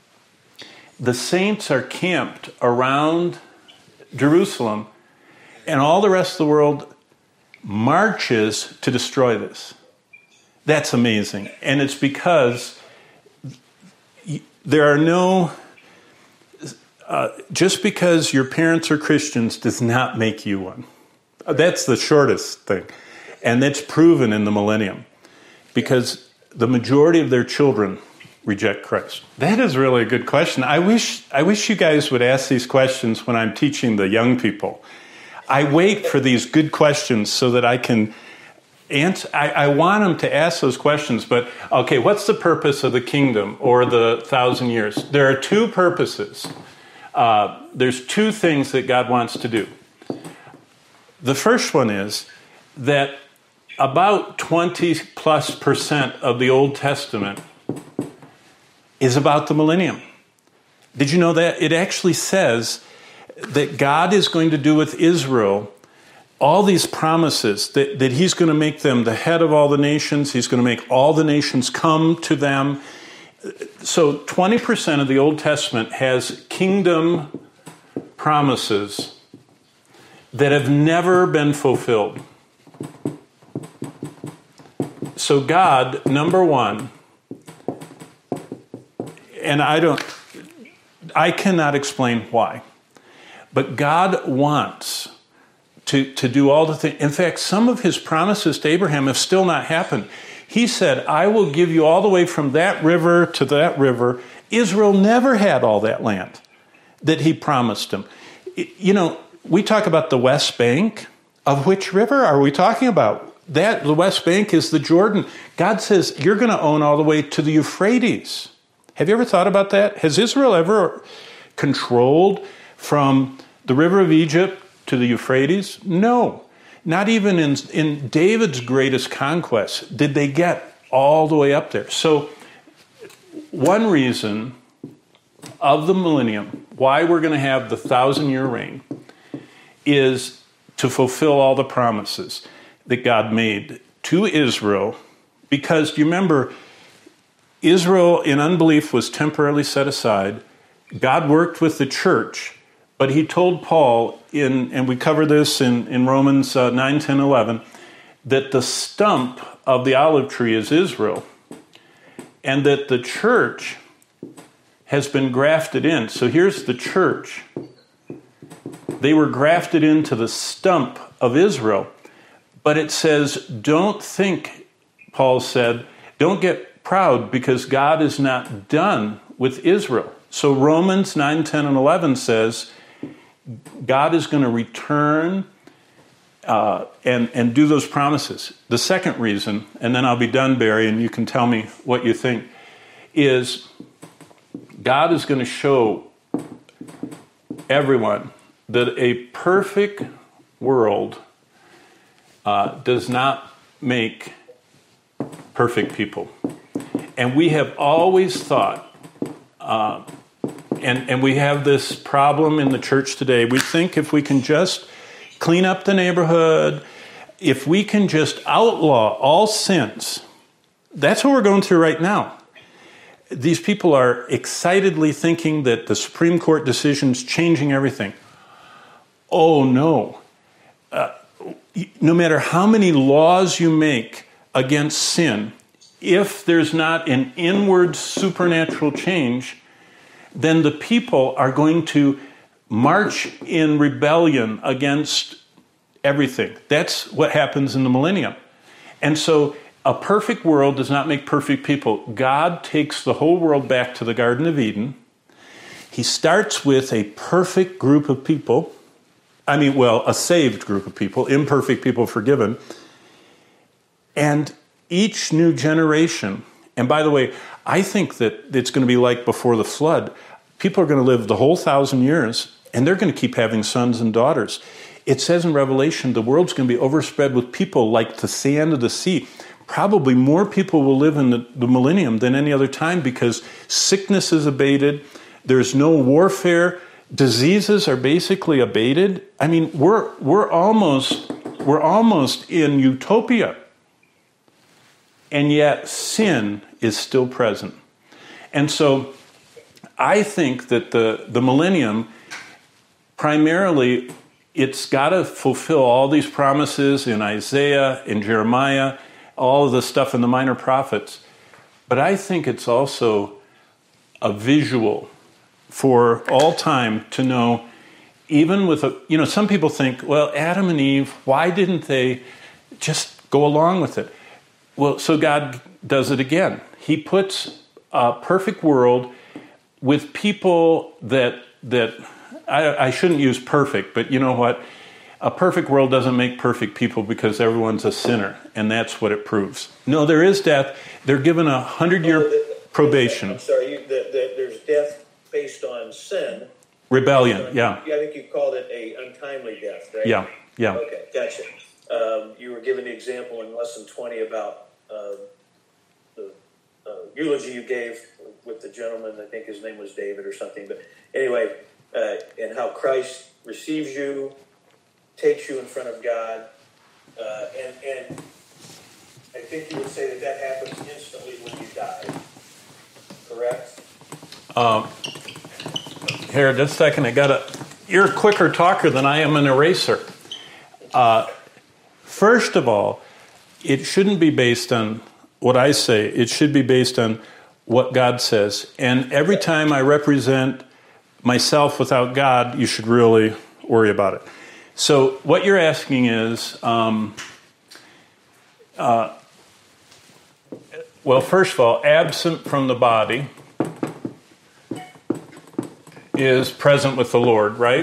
Speaker 1: the saints are camped around Jerusalem, and all the rest of the world marches to destroy this. That's amazing. And it's because there are no... Uh, just because your parents are Christians does not make you one. That's the shortest thing. And that's proven in the millennium. Because the majority of their children reject Christ. That is really a good question. I wish I wish you guys would ask these questions when I'm teaching the young people. I wait for these good questions so that I can answer. I, I want them to ask those questions. But, okay, what's the purpose of the kingdom or the thousand years? There are two purposes. Uh, there's two things that God wants to do. The first one is that about twenty plus percent of the Old Testament is about the millennium. Did you know that? It actually says that God is going to do with Israel all these promises, that, that he's going to make them the head of all the nations. He's going to make all the nations come to them. So twenty percent of the Old Testament has kingdom promises that have never been fulfilled. So God, number one, and I don't, I cannot explain why, but God wants to, to do all the things. In fact, some of his promises to Abraham have still not happened. He said, I will give you all the way from that river to that river. Israel never had all that land that he promised him. You know, we talk about the West Bank. Of which river are we talking about? That, the West Bank is the Jordan. God says, you're going to own all the way to the Euphrates. Have you ever thought about that? Has Israel ever controlled from the river of Egypt to the Euphrates? No. Not even in, in David's greatest conquest did they get all the way up there. So one reason of the millennium, why we're going to have the thousand-year reign, is to fulfill all the promises that God made to Israel. Because, do you remember, Israel in unbelief was temporarily set aside. God worked with the church. But he told Paul, in, and we cover this in, in Romans uh, nine, ten, eleven, that the stump of the olive tree is Israel, and that the church has been grafted in. So here's the church. They were grafted into the stump of Israel. But it says, don't think, Paul said, don't get proud because God is not done with Israel. So Romans nine, ten, and eleven says, God is going to return uh, and, and do those promises. The second reason, and then I'll be done, Barry, and you can tell me what you think, is God is going to show everyone that a perfect world uh, does not make perfect people. And we have always thought, uh, and, and we have this problem in the church today, we think if we can just clean up the neighborhood, if we can just outlaw all sins, that's what we're going through right now. These people are excitedly thinking that the Supreme Court decision's changing everything. Oh, no. Uh, no matter how many laws you make against sin, if there's not an inward supernatural change, then the people are going to march in rebellion against everything. That's what happens in the millennium. And so a perfect world does not make perfect people. God takes the whole world back to the Garden of Eden. He starts with a perfect group of people. I mean, well, a saved group of people, imperfect people forgiven. And each new generation, and by the way, I think that it's going to be like before the flood. People are going to live the whole thousand years, and they're going to keep having sons and daughters. It says in Revelation, the world's going to be overspread with people like the sand of the sea. Probably more people will live in the, the millennium than any other time because sickness is abated. There's no warfare. Diseases are basically abated. I mean, we're we're almost we're almost in utopia. And yet sin is still present. And so I think that the, the millennium, primarily, it's got to fulfill all these promises in Isaiah, in Jeremiah, all of the stuff in the minor prophets. But I think it's also a visual for all time to know, even with a, you know, some people think, well, Adam and Eve, why didn't they just go along with it? Well, so God does it again. He puts a perfect world with people that, that I, I shouldn't use perfect, but you know what? A perfect world doesn't make perfect people because everyone's a sinner, and that's what it proves. No, there is death. They're given a hundred-year
Speaker 3: Oh, the-
Speaker 1: probation.
Speaker 3: I'm sorry, you, the, the, there's death based on sin.
Speaker 1: Rebellion, yeah.
Speaker 3: I think you called it a untimely death, right?
Speaker 1: Yeah, yeah.
Speaker 3: Okay, gotcha. Um, you were giving the example in lesson twenty about uh, the uh, eulogy you gave with the gentleman, I think his name was David or something. But anyway, uh, and how Christ receives you, takes you in front of God, uh, and, and I think you would say that that happens instantly when you die, correct?
Speaker 1: Um, here, just a second. I got a. You're a quicker talker than I am an eraser. Uh, first of all, it shouldn't be based on what I say. It should be based on what God says. And every time I represent myself without God, you should really worry about it. So what you're asking is, um, uh, well, first of all, absent from the body is present with the Lord, right?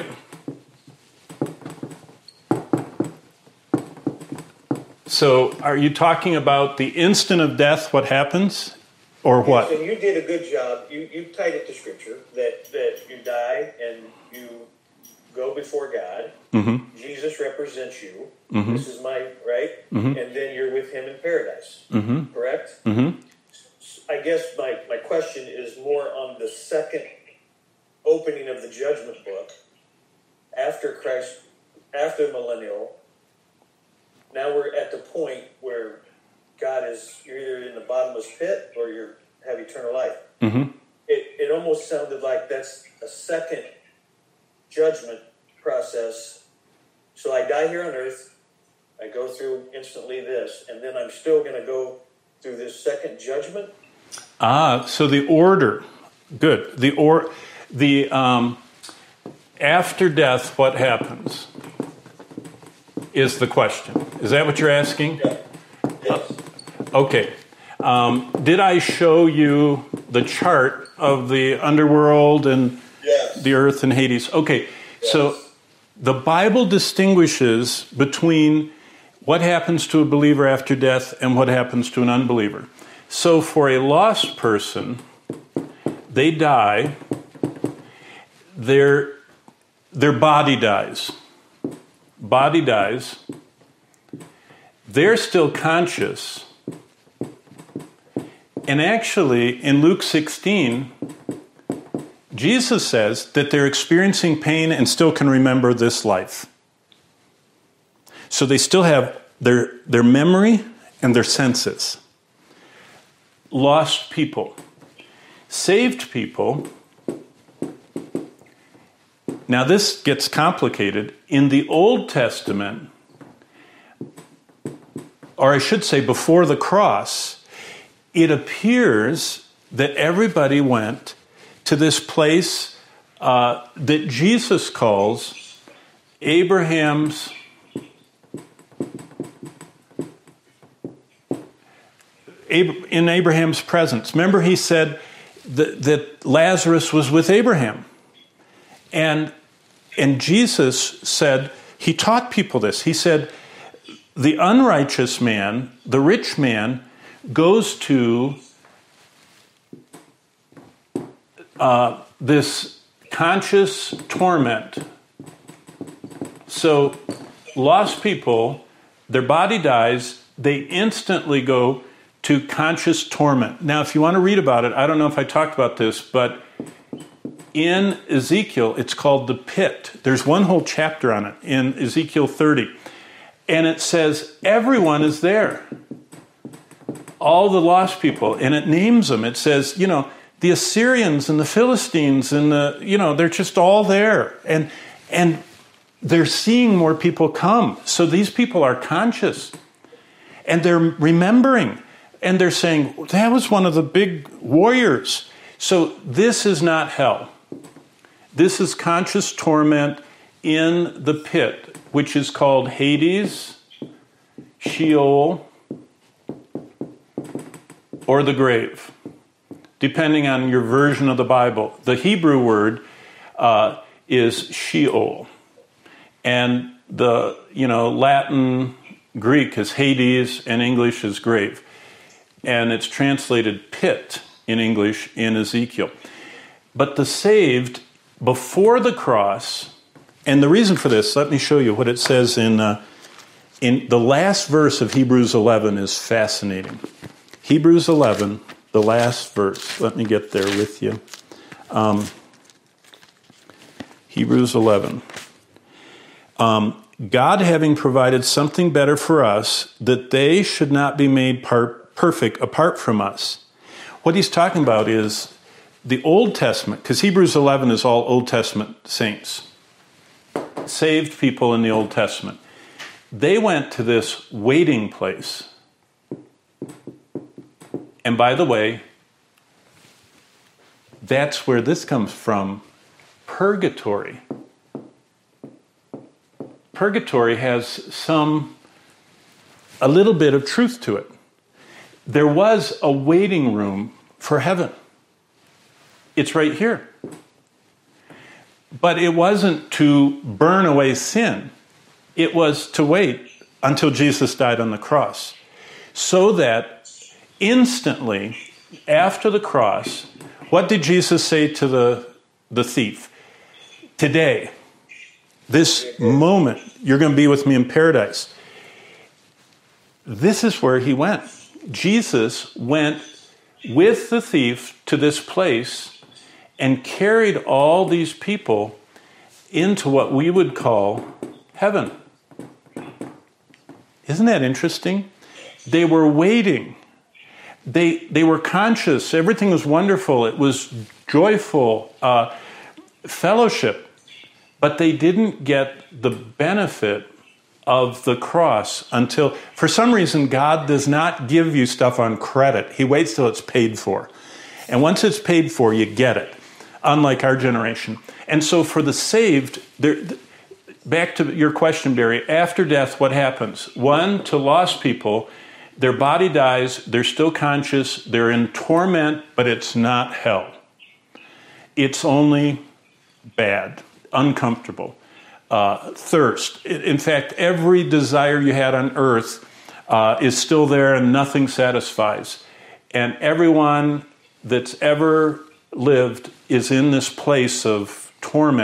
Speaker 1: So are you talking about the instant of death, what happens, or what?
Speaker 3: Yes, and you did a good job. You you tied it to Scripture that, that you die and you go before God.
Speaker 1: Mm-hmm.
Speaker 3: Jesus represents you.
Speaker 1: Mm-hmm.
Speaker 3: This is my, right?
Speaker 1: Mm-hmm.
Speaker 3: And then you're with him in paradise.
Speaker 1: Mm-hmm.
Speaker 3: Correct?
Speaker 1: Mm-hmm.
Speaker 3: I guess my, my question is more on the second opening of the judgment book after Christ, after the millennial. Now we're at the point where God is, you're either in the bottomless pit or you have eternal life.
Speaker 1: Mm-hmm.
Speaker 3: It, it almost sounded like that's a second judgment process. So I die here on earth, I go through instantly this, and then I'm still going to go through this second judgment.
Speaker 1: Ah, so the order, good. The or, the um, after death, what happens is the question. Is that what you're asking?
Speaker 3: Yeah. Yes.
Speaker 1: Uh, okay. Um, did I show you the chart of the underworld and
Speaker 3: Yes.
Speaker 1: the earth and Hades? Okay.
Speaker 3: Yes.
Speaker 1: So the Bible distinguishes between what happens to a believer after death and what happens to an unbeliever. So for a lost person, they die. Their their body dies. Body dies. They're still conscious. And actually, in Luke sixteen, Jesus says that they're experiencing pain and still can remember this life. So they still have their, their memory and their senses. Lost people. Saved people. Now this gets complicated. In the Old Testament, or I should say before the cross, it appears that everybody went to this place uh, that Jesus calls Abraham's in Abraham's presence. Remember, he said that, that Lazarus was with Abraham. And, and Jesus said, he taught people this. He said, the unrighteous man, the rich man, goes to uh, this conscious torment. So lost people, their body dies, they instantly go to conscious torment. Now, if you want to read about it, I don't know if I talked about this, but in Ezekiel, it's called the pit. There's one whole chapter on it in Ezekiel thirty. And it says everyone is there. All the lost people. And it names them. It says, you know, the Assyrians and the Philistines and the, you know, they're just all there. And, and they're seeing more people come. So these people are conscious. And they're remembering. And they're saying, that was one of the big warriors. So this is not hell. This is conscious torment in the pit, which is called Hades, Sheol, or the grave, depending on your version of the Bible. The Hebrew word uh, is Sheol. And the, you know, Latin, Greek is Hades, and English is grave. And it's translated pit in English in Ezekiel. But the saved, before the cross, and the reason for this, let me show you what it says in, uh, in the last verse of Hebrews eleven is fascinating. Hebrews eleven, the last verse. Let me get there with you. Um, Hebrews eleven. Um, God having provided something better for us, that they should not be made part perfect apart from us. What he's talking about is the Old Testament, because Hebrews eleven is all Old Testament saints, saved people in the Old Testament. They went to this waiting place. And by the way, that's where this comes from, purgatory. Purgatory has some, a little bit of truth to it. There was a waiting room for heaven. It's right here. But it wasn't to burn away sin. It was to wait until Jesus died on the cross. So that instantly, after the cross, what did Jesus say to the, the thief? Today, this moment, you're going to be with me in paradise. This is where he went. Jesus went with the thief to this place and carried all these people into what we would call heaven. Isn't that interesting? They were waiting. They, they were conscious. Everything was wonderful. It was joyful, uh, fellowship. But they didn't get the benefit of the cross until, for some reason, God does not give you stuff on credit. He waits till it's paid for. And once it's paid for, you get it, unlike our generation. And so for the saved, there, back to your question, Barry, after death, what happens? One, to lost people, their body dies, they're still conscious, they're in torment, but it's not hell. It's only bad, uncomfortable. Uh, thirst. In fact, every desire you had on earth uh, is still there and nothing satisfies. And everyone that's ever lived is in this place of torment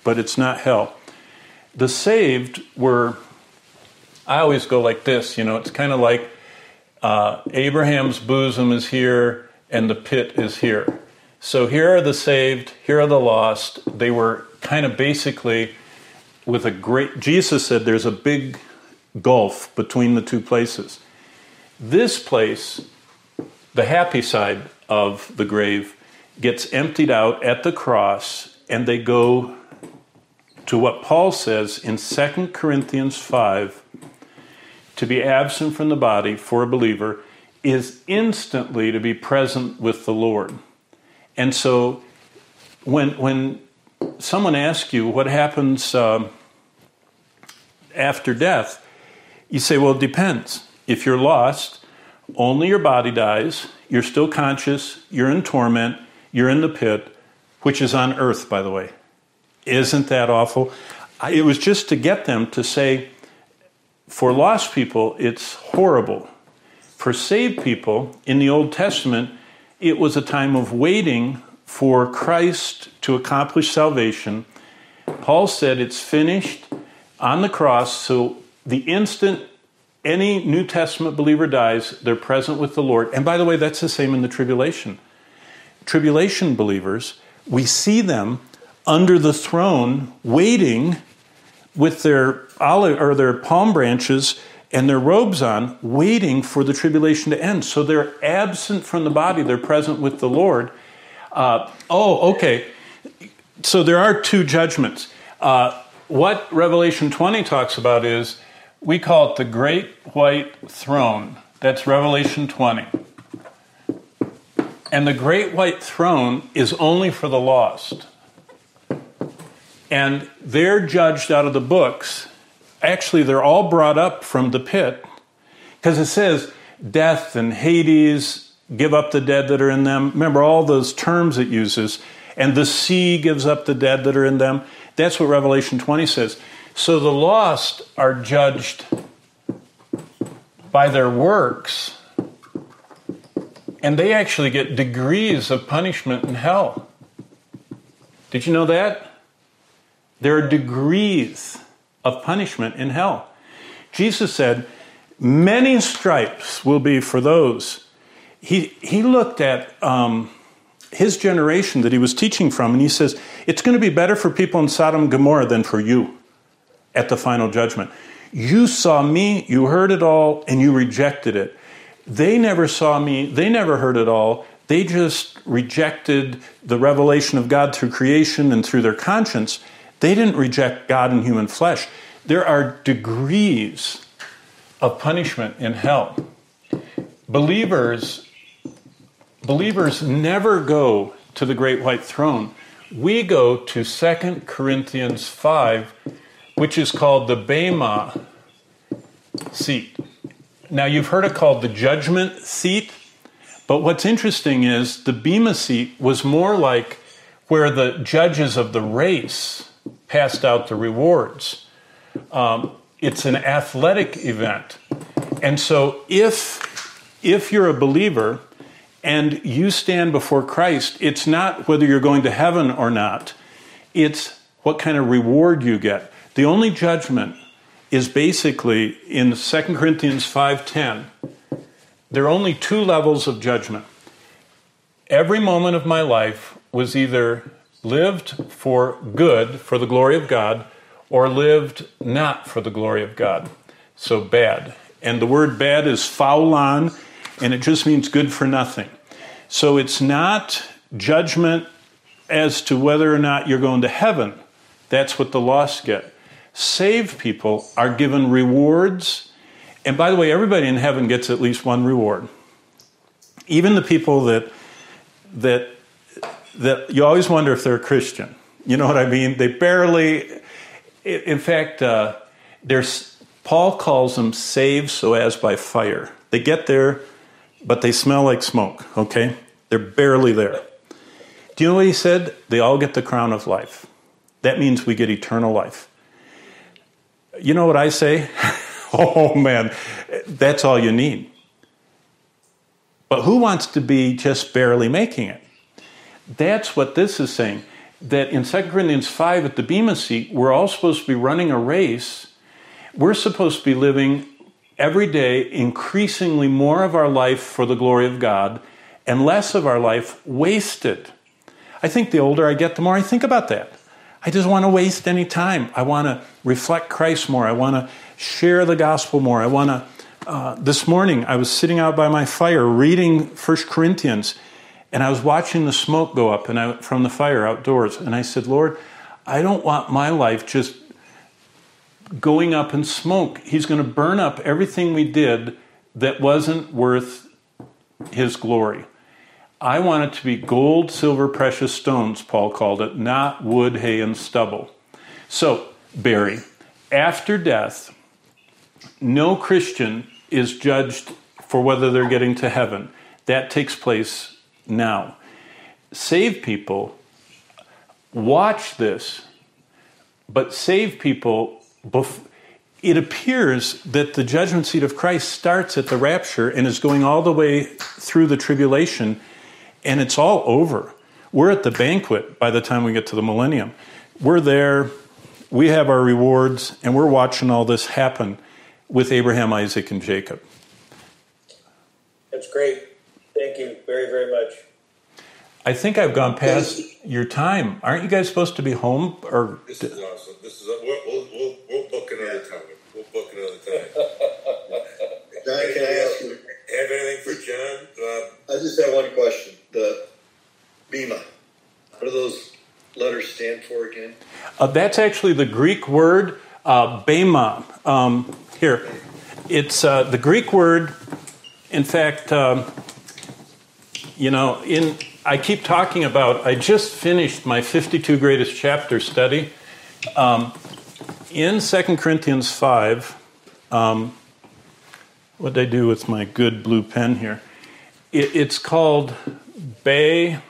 Speaker 1: but it's not hell. The saved were, I always go like this, you know, it's kind of like uh, Abraham's bosom is here and the pit is here. So here are the saved, here are the lost. They were kind of basically with a great, Jesus said there's a big gulf between the two places. This place, the happy side of the grave, gets emptied out at the cross, and they go to what Paul says in Second Corinthians five, to be absent from the body for a believer is instantly to be present with the Lord. And so when when someone asks you what happens um, after death, you say, well, it depends. If you're lost, only your body dies, you're still conscious, you're in torment, you're in the pit, which is on earth, by the way. Isn't that awful? It was just to get them to say, for lost people, it's horrible. For saved people, in the Old Testament, it was a time of waiting for Christ to accomplish salvation. Paul said it's finished on the cross, so the instant any New Testament believer dies, they're present with the Lord. And by the way, that's the same in the tribulation. Tribulation believers, we see them under the throne waiting with their olive or their palm branches and their robes on, waiting for the tribulation to end. So they're absent from the body, they're present with the Lord. Uh, oh, okay. So there are two judgments. Uh, what Revelation twenty talks about is, we call it the Great White Throne. That's Revelation twenty. And the Great White Throne is only for the lost. And they're judged out of the books. Actually, they're all brought up from the pit. Because it says, death and Hades give up the dead that are in them. Remember all those terms it uses. And the sea gives up the dead that are in them. That's what Revelation twenty says. So the lost are judged by their works. And they actually get degrees of punishment in hell. Did you know that? There are degrees of punishment in hell. Jesus said, many stripes will be for those. He, he looked at um, his generation that he was teaching from, and he says, it's going to be better for people in Sodom and Gomorrah than for you at the final judgment. You saw me, you heard it all, and you rejected it. They never saw me, they never heard it all. They just rejected the revelation of God through creation and through their conscience. They didn't reject God in human flesh. There are degrees of punishment in hell. Believers, believers never go to the Great White Throne. We go to Second Corinthians five, which is called the Bema seat. Now, you've heard it called the judgment seat, but what's interesting is the Bema seat was more like where the judges of the race passed out the rewards. Um, it's an athletic event. And so if, if you're a believer and you stand before Christ, it's not whether you're going to heaven or not. It's what kind of reward you get. The only judgment is basically in Second Corinthians five ten. There are only two levels of judgment. Every moment of my life was either lived for good, for the glory of God, or lived not for the glory of God. So bad. And the word bad is faulon, and it just means good for nothing. So it's not judgment as to whether or not you're going to heaven. That's what the lost get. Saved people are given rewards. And by the way, everybody in heaven gets at least one reward. Even the people that that that you always wonder if they're a Christian. You know what I mean? They barely, in fact, uh, there's, Paul calls them saved so as by fire. They get there, but they smell like smoke, okay? They're barely there. Do you know what he said? They all get the crown of life. That means we get eternal life. You know what I say? Oh, man, that's all you need. But who wants to be just barely making it? That's what this is saying. that in Second Corinthians five at the Bema seat, we're all supposed to be running a race. We're supposed to be living every day increasingly more of our life for the glory of God and less of our life wasted. I think the older I get, the more I think about that. I just want to waste any time. I want to reflect Christ more. I want to share the gospel more. I want to, uh, this morning I was sitting out by my fire reading First Corinthians, and I was watching the smoke go up and I, from the fire outdoors. And I said, Lord, I don't want my life just going up in smoke. He's going to burn up everything we did that wasn't worth his glory. I want it to be gold, silver, precious stones, Paul called it, not wood, hay, and stubble. So, Barry, after death, no Christian is judged for whether they're getting to heaven. That takes place now. Saved people watch this, but saved people, it appears that the judgment seat of Christ starts at the rapture and is going all the way through the tribulation, and it's all over. We're at the banquet by the time we get to the millennium. We're there, we have our rewards, and we're watching all this happen with Abraham, Isaac, and Jacob.
Speaker 3: That's great. Thank you very, very much.
Speaker 1: I think I've gone past your time. Aren't you guys supposed to be home? Or
Speaker 2: This is awesome. This is we'll we'll we'll, we'll book another time. We'll book another time.
Speaker 4: John, can I ask you?
Speaker 2: Have anything for John? Uh,
Speaker 4: I just have one question. The Bema. What do those letters stand for again?
Speaker 1: Uh, that's actually the Greek word uh, bema. Um, here, it's uh, the Greek word. In fact, um, you know, in I keep talking about. I just finished my fifty-two greatest chapter study um, in Second Corinthians five. Um, what did I do with my good blue pen here? It, it's called Bema.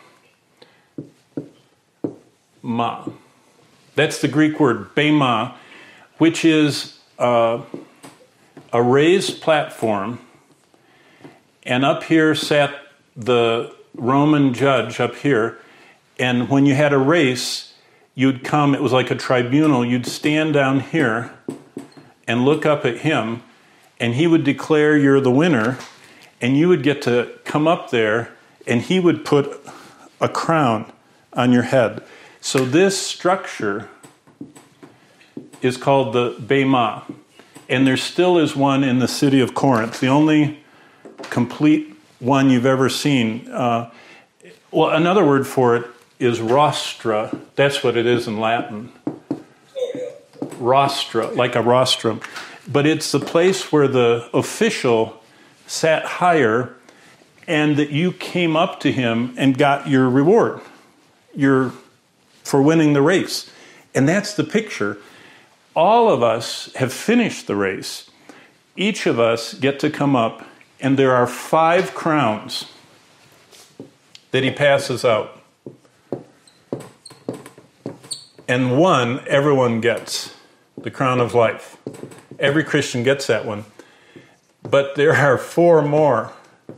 Speaker 1: That's the Greek word Bema, which is uh, a raised platform, and up here sat the Roman judge up here, and when you had a race, you'd come, it was like a tribunal, you'd stand down here and look up at him, and he would declare you're the winner, and you would get to come up there, and he would put a crown on your head. So this structure is called the Bema, and there still is one in the city of Corinth, the only complete one you've ever seen. Uh, well, another word for it is rostra. That's what it is in Latin.
Speaker 2: oh yeah.
Speaker 1: Rostra, like a rostrum. But it's the place where the official sat higher and that you came up to him and got your reward your, for winning the race. And that's the picture. All of us have finished the race. Each of us get to come up, and there are five crowns that he passes out. And one, everyone gets, the crown of life. Every Christian gets that one. But there are four more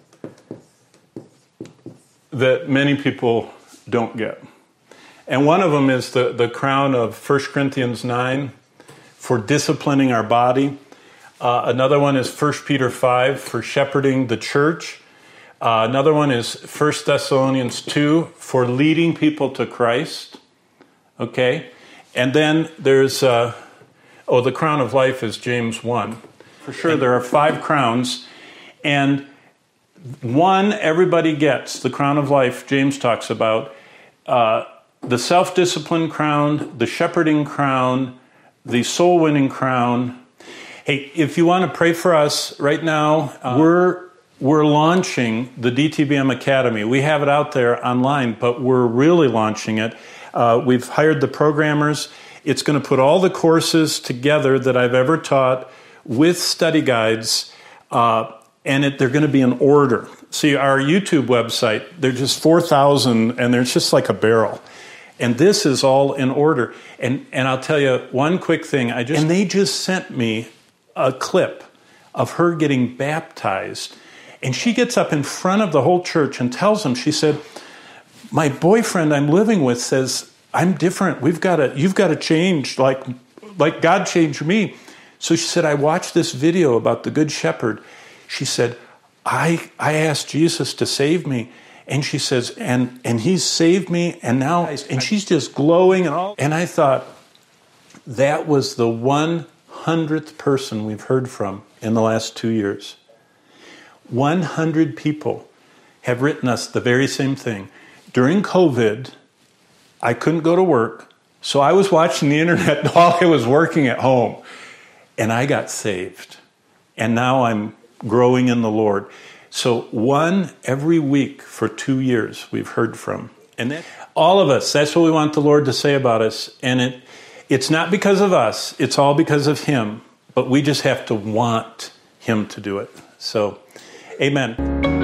Speaker 1: that many people don't get. And one of them is the, the crown of First Corinthians nine for disciplining our body. Uh, another one is First Peter five for shepherding the church. Uh, another one is First Thessalonians two for leading people to Christ. Okay? And then there's, uh, oh, the crown of life is James one. For sure, there are five crowns. And one everybody gets, the crown of life James talks about. Uh, the self-discipline crown, the shepherding crown, the soul-winning crown. Hey, if you want to pray for us right now, uh, we're we're launching the D T B M Academy. We have it out there online, but we're really launching it. Uh, we've hired the programmers. It's going to put all the courses together that I've ever taught with study guides, uh, and it, they're going to be in order. See, our YouTube website, they're just four thousand, and they're just like a barrel. And this is all in order. And and I'll tell you one quick thing. I just and they just sent me a clip of her getting baptized. And she gets up in front of the whole church and tells them, she said, my boyfriend I'm living with says I'm different. We've got to, you've got to change like, like God changed me. So she said, I watched this video about the Good Shepherd. She said, I I asked Jesus to save me. And she says, and and he's saved me, and now, and she's just glowing and all. And I thought, that was the one hundredth person we've heard from in the last two years. one hundred people have written us the very same thing. During COVID, I couldn't go to work, so I was watching the internet while I was working at home. And I got saved. And now I'm growing in the Lord. So one every week for two years we've heard from. And that, all of us, that's what we want the Lord to say about us. And it it's not because of us, it's all because of him. But we just have to want him to do it. So, amen.